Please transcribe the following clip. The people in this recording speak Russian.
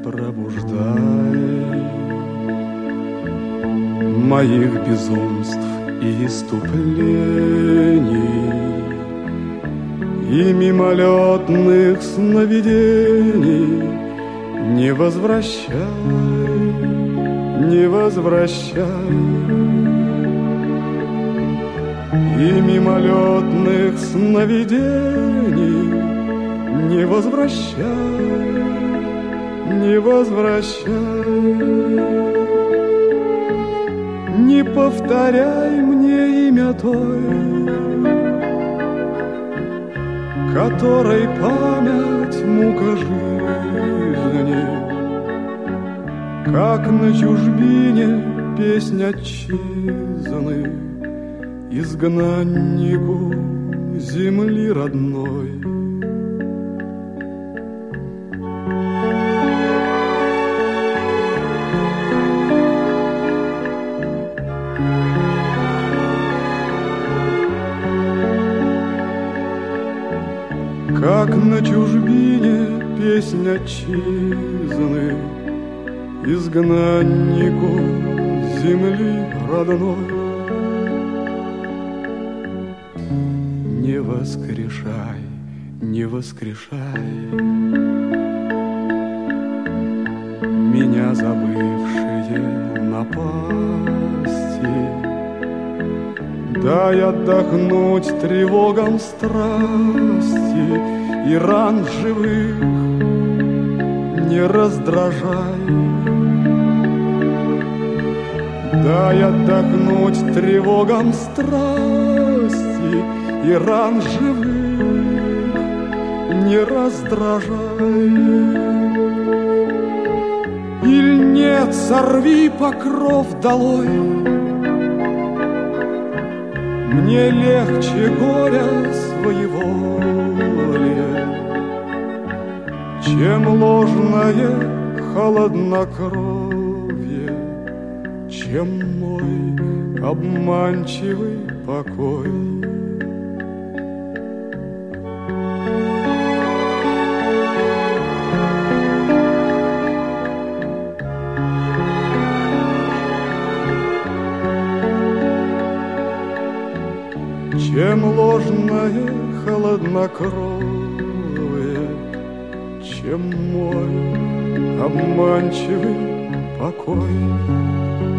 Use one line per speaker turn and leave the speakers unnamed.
пробуждай моих безумств и иступлений и мимолетных сновидений. Не возвращай, не возвращай, и мимолетных сновидений. Не возвращай, не возвращай, не повторяй мне имя той, которой память мука жизни, как на чужбине песнь отчизны, изгнаннику земли родной. Как на чужбине песнь отчизны, изгнаннику земли родной. Не воскрешай, не воскрешай меня, забывшие напасти. Дай отдохнуть тревогам страсти и ран живых не раздражай. Дай отдохнуть тревогам страсти и ран живых не раздражай. Иль нет, сорви покров долой, мне легче горя своеволие, чем ложное холоднокровие, чем мой обманчивый покой. Чем ложное холоднокровие, чем мой обманчивый покой.